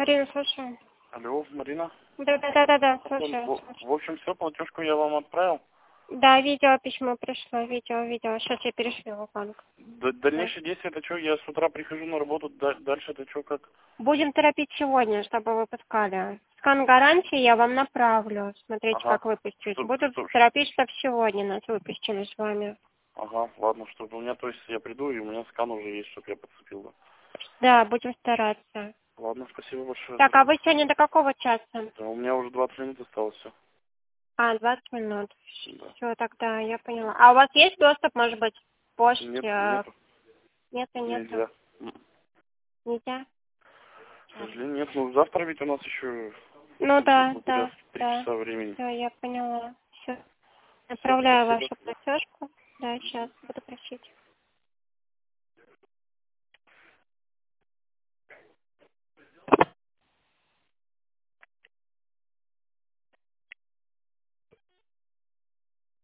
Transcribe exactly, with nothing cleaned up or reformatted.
Марина, слушаю. Алло, Марина. Да, да, да, да, да, В, слушаю. в- в общем, все, платежку я вам отправил. Да, видео письмо пришло, видео, видео. Сейчас я перешлю в банк. Д- дальнейшие действия, это что, я с утра прихожу на работу, да- дальше это что, как? Будем торопить сегодня, чтобы выпускали. Скан гарантии я вам направлю. Смотрите, Ага. как выпустить. Что, Буду что- торопить, чтобы сегодня нас выпустили с вами. Ага, ладно, чтобы у меня, то есть я приду, и у меня скан уже есть, чтобы я подцепил, да. Да, будем стараться. Ладно, спасибо большое. Так, а вы сегодня до какого часа? Да, у меня уже двадцать минут осталось, все. А, двадцать минут. Да. Все, тогда я поняла. А у вас есть доступ, может быть, к почте? Нет, нету. Нет, нет. Нельзя. М, Нельзя? К сожалению, нет. Ну, завтра ведь у нас еще Ну да, грубо говоря, да, три да. часа времени. Все, я поняла. Все. Все, Направляю спасибо. вашу платежку. Да, сейчас буду просить.